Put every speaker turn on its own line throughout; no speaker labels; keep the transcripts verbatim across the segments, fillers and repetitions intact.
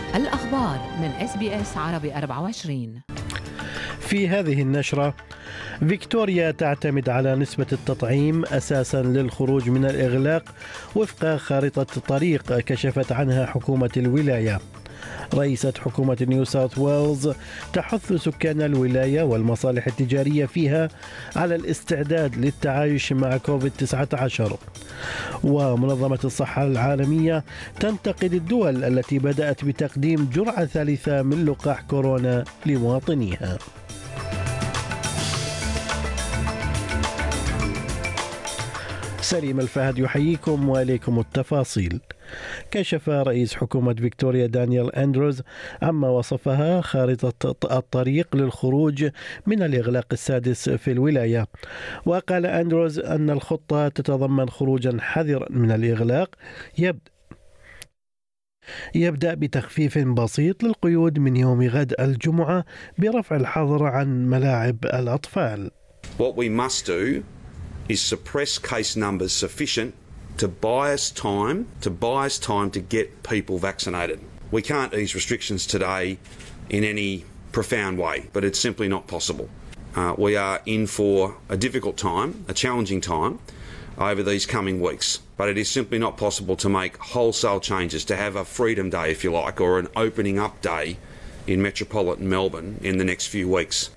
الأخبار من إس بي إس عربي أربعة وعشرين.
في هذه النشرة، فيكتوريا تعتمد على نسبة التطعيم أساسا للخروج من الإغلاق وفق خارطة طريق كشفت عنها حكومة الولاية. رئيسة حكومة نيو ساوث ويلز تحث سكان الولاية والمصالح التجارية فيها على الاستعداد للتعايش مع كوفيد تسعة عشر. ومنظمة الصحة العالمية تنتقد الدول التي بدأت بتقديم جرعة ثالثة من لقاح كورونا لمواطنيها. سليم الفهد يحييكم وإليكم التفاصيل. كشف رئيس حكومة فيكتوريا دانيال أندروز عما وصفها خارطة الطريق للخروج من الإغلاق السادس في الولاية. وقال أندروز أن الخطة تتضمن خروجا حذرا من الإغلاق يبدأ يبدأ بتخفيف بسيط للقيود من يوم غد الجمعة برفع الحظر عن ملاعب الأطفال.
What we must do is suppress case numbers sufficient to buy us time, to buy us time to get people vaccinated. We can't ease restrictions today in any profound way, but it's simply not possible. Uh, we are in for a difficult time, a challenging time over these coming weeks, but it is simply not possible to make wholesale changes, to have a freedom day, if you like, or an opening up day in metropolitan Melbourne in the next few weeks.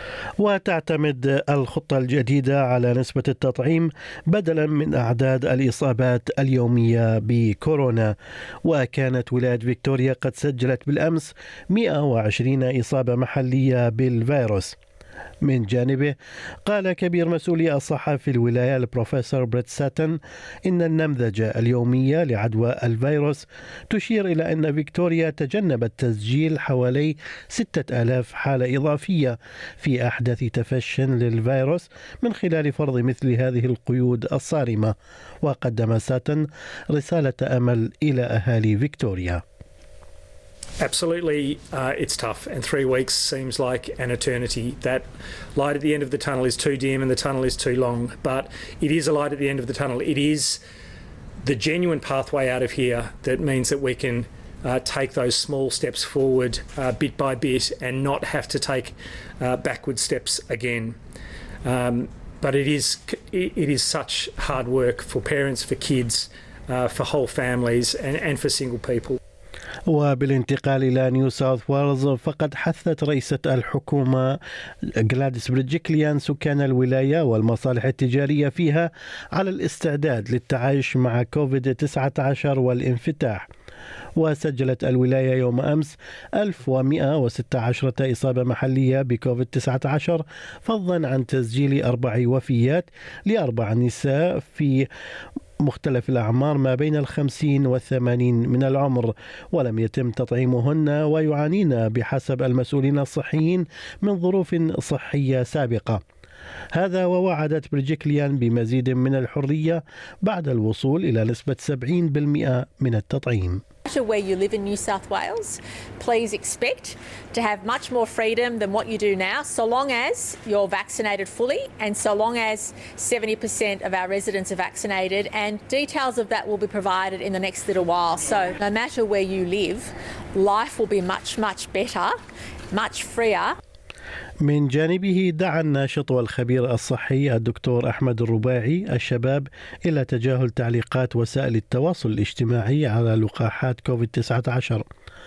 وتعتمد الخطة الجديدة على نسبة التطعيم بدلا من أعداد الإصابات اليومية بكورونا. وكانت ولاية فيكتوريا قد سجلت بالأمس مئة وعشرين إصابة محلية بالفيروس. من جانبه قال كبير مسؤولي الصحة في الولاية البروفيسور بريت ساتن إن النمذجة اليومية لعدوى الفيروس تشير إلى أن فيكتوريا تجنبت تسجيل حوالي ستة آلاف حالة إضافية في أحدث تفش للفيروس من خلال فرض مثل هذه القيود الصارمة. وقدم ساتن رسالة أمل إلى أهالي فيكتوريا.
Absolutely, uh, it's tough, and three weeks seems like an eternity. That light at the end of the tunnel is too dim and the tunnel is too long, but it is a light at the end of the tunnel. It is the genuine pathway out of here that means that we can uh, take those small steps forward uh, bit by bit and not have to take uh, backward steps again. Um, but it is, it is such hard work for parents, for kids, uh, for whole families and, and for single people.
وبالانتقال إلى نيو ساوث ويلز، فقد حثت رئيسة الحكومة غلاديس بريدجيكليان سكان الولاية والمصالح التجارية فيها على الاستعداد للتعايش مع كوفيد تسعة عشر والانفتاح. وسجلت الولاية يوم أمس ألف ومئة وستة عشر إصابة محلية بكوفيد تسعة عشر، فضلا عن تسجيل أربع وفيات لأربع نساء في مختلف الأعمار ما بين الخمسين والثمانين من العمر، ولم يتم تطعيمهن ويعانين بحسب المسؤولين الصحيين من ظروف صحية سابقة. هذا ووعدت بريدجيكليان بمزيد من الحرية بعد الوصول إلى نسبة سبعين بالمئة من التطعيم.
Where you live in New South Wales, please expect to have much more freedom than what you do now, so long as you're vaccinated fully and so long as seventy percent of our residents are vaccinated, and details of that will be provided in the next little while. So no matter where you live, life will be much, much better, much freer.
من جانبه دعا الناشط والخبير الصحي الدكتور أحمد الرباعي الشباب إلى تجاهل تعليقات وسائل التواصل الاجتماعي على لقاحات كوفيد تسعة عشر.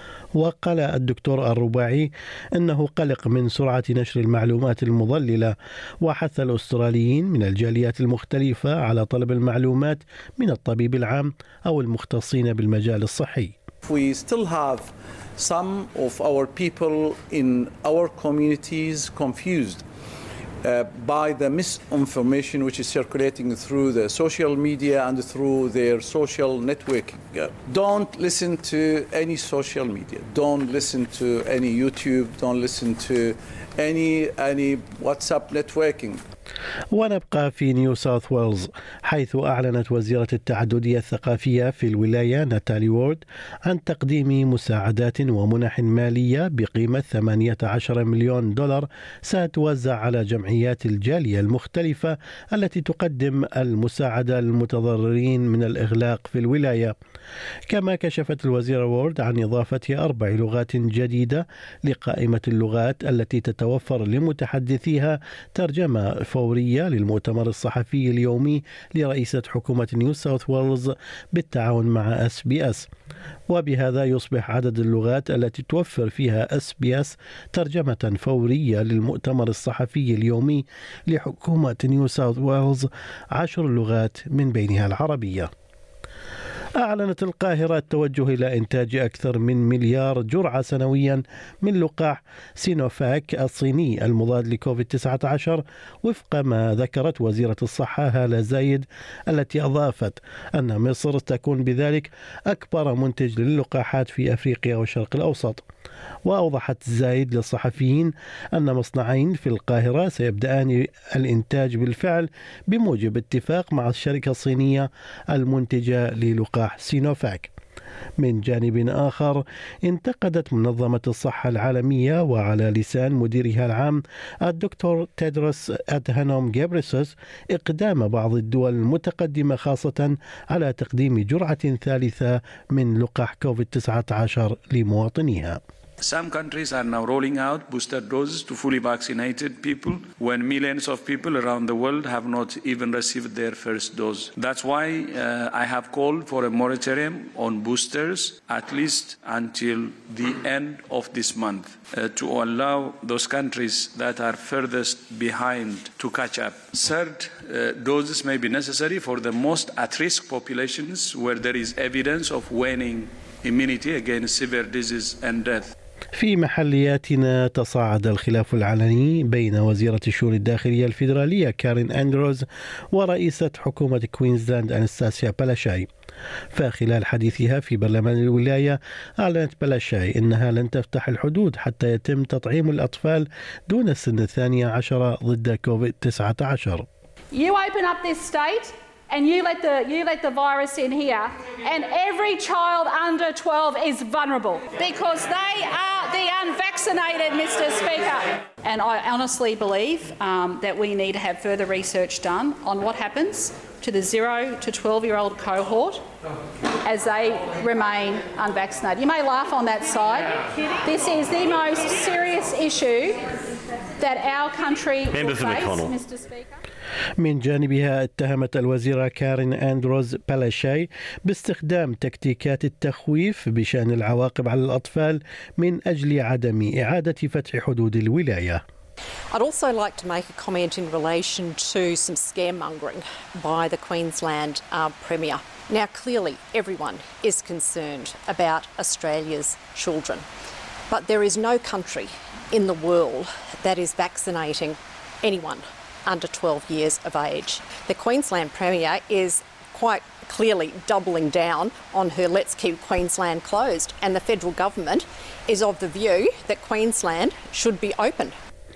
وقال الدكتور الرباعي أنه قلق من سرعة نشر المعلومات المضللة، وحث الأستراليين من الجاليات المختلفة على طلب المعلومات من الطبيب العام أو المختصين بالمجال الصحي.
We still have some of our people in our communities confused uh, by the misinformation which is circulating through the social media and through their social networking. Uh, don't listen to any social media. Don't listen to any YouTube. Don't listen to any any WhatsApp networking.
ونبقى في نيو ساوث ويلز، حيث أعلنت وزيرة التعددية الثقافية في الولاية ناتالي وورد عن تقديم مساعدات ومنح مالية بقيمة ثمانية عشر مليون دولار ستوزع على جمعيات الجالية المختلفة التي تقدم المساعدة للمتضررين من الإغلاق في الولاية. كما كشفت الوزيرة وورد عن إضافة أربع لغات جديدة لقائمة اللغات التي تتوفر لمتحدثيها ترجمة فورية للمؤتمر الصحفي اليومي لرئيسة حكومة نيو ساوث ويلز بالتعاون مع اس بي اس، وبهذا يصبح عدد اللغات التي توفر فيها اس بي اس ترجمة فورية للمؤتمر الصحفي اليومي لحكومة نيو ساوث ويلز عشر لغات من بينها العربية. أعلنت القاهرة التوجه إلى إنتاج أكثر من مليار جرعة سنويا من لقاح سينوفاك الصيني المضاد لكوفيد تسعة عشر، وفق ما ذكرت وزيرة الصحة هالة زايد، التي أضافت أن مصر تكون بذلك أكبر منتج للقاحات في أفريقيا والشرق الأوسط. وأوضحت زايد للصحفيين أن مصنعين في القاهرة سيبدأان الإنتاج بالفعل بموجب اتفاق مع الشركة الصينية المنتجة للقاح سينوفاك. من جانب آخر، انتقدت منظمة الصحة العالمية وعلى لسان مديرها العام الدكتور تيدروس أدهانوم غيبريسوس إقدام بعض الدول المتقدمة خاصة على تقديم جرعة ثالثة من لقاح كوفيد تسعة عشر لمواطنيها.
Some countries are now rolling out booster doses to fully vaccinated people when millions of people around the world have not even received their first dose. That's why uh, I have called for a moratorium on boosters at least until the end of this month uh, to allow those countries that are furthest behind to catch up. Third, uh, doses may be necessary for the most at-risk populations where there is evidence of waning immunity against severe disease and death.
في محلياتنا، تصاعد الخلاف العلني بين وزيرة الشؤون الداخلية الفيدرالية كارين أندروز ورئيسة حكومة كوينزلاند أنستاسيا بلاشاي. فخلال حديثها في برلمان الولاية، أعلنت بلاشاي أنها لن تفتح الحدود حتى يتم تطعيم الأطفال دون السن الثانية عشر ضد كوفيد تسعة عشر.
You open up this state and you let the you let the virus in here, and every child under twelve is vulnerable because they are the unvaccinated, Mister Speaker. And I honestly believe um, that we need to have further research done on what happens to the zero to twelve-year-old cohort as they remain unvaccinated. You may laugh on that side. This is the most serious issue that our country will face, Mister Speaker.
من جانبها، اتهمت الوزيرة كارين أندروز بلاشاي باستخدام تكتيكات التخويف بشأن العواقب على الأطفال من أجل عدم إعادة فتح حدود الولاية.
I'd also like to make a comment in relation to some scaremongering by the Queensland uh, Premier. Now, clearly everyone is concerned about Australia's children, but there is no country in the world that is vaccinating anyone under twelve years of age. The Queensland Premier is quite clearly doubling down on her Let's Keep Queensland Closed, and the federal government is of the view that Queensland should be opened.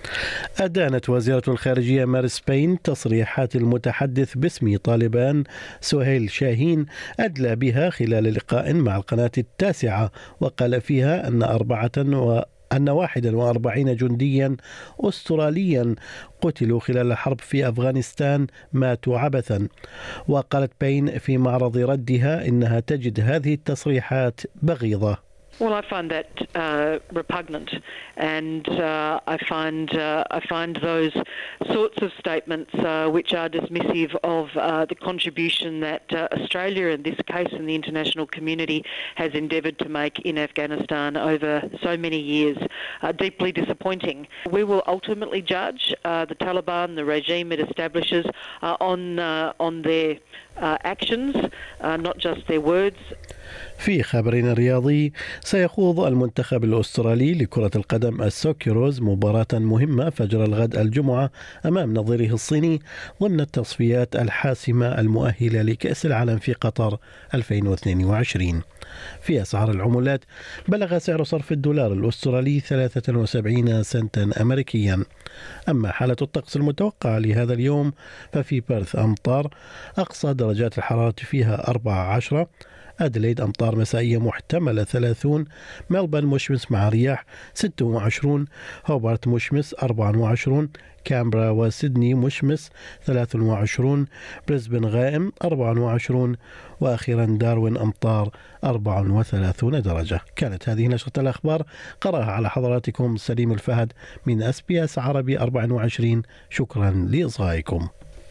أدانت وزيرة الخارجية مارس بين تصريحات المتحدث باسم طالبان سهيل شاهين أدلى بها خلال لقاء مع القناة التاسعة، وقال فيها أن أربعة و أن واحد وأربعين جنديا أستراليا قتلوا خلال الحرب في أفغانستان ماتوا عبثا. وقالت بين في معرض ردها إنها تجد هذه التصريحات بغيضة.
Well, I find that uh, repugnant, and uh, I find uh, I find those sorts of statements uh, which are dismissive of uh, the contribution that uh, Australia, in this case, and the international community, has endeavoured to make in Afghanistan over so many years, uh, deeply disappointing. We will ultimately judge uh, the Taliban, the regime it establishes, uh, on uh, on their uh, actions, uh, not just their words.
في خبرنا الرياضي، سيخوض المنتخب الأسترالي لكرة القدم السوكيروز مباراة مهمة فجر الغد الجمعة أمام نظيره الصيني ضمن التصفيات الحاسمة المؤهلة لكأس العالم في قطر ألفين واثنين وعشرين. في أسعار العملات بلغ سعر صرف الدولار الأسترالي ثلاثة وسبعين سنتا أمريكيا. أما حالة الطقس المتوقعة لهذا اليوم ففي بيرث أمطار، أقصى درجات الحرارة فيها أربعة عشر، أدليد أمطار مسائية محتملة ثلاثون، ملبورن مشمس مع رياح ستة وعشرون، هوبارت مشمس أربعة وعشرون، كامبرا وسيدني مشمس ثلاثة وعشرون، بريسبن غائم أربعة وعشرون، وأخيرا داروين أمطار أربعة وثلاثين درجة. كانت هذه نشرة الأخبار قرأها على حضراتكم سليم الفهد من إس بي إس عربي أربعة وعشرين. شكرا لإصغائكم.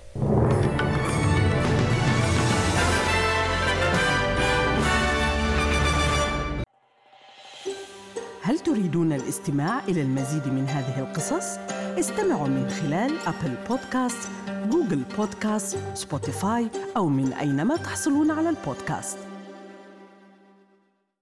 هل تريدون الاستماع إلى المزيد من هذه القصص؟ استمعوا من خلال أبل بودكاست، جوجل بودكاست، سبوتيفاي أو من أينما تحصلون على البودكاست.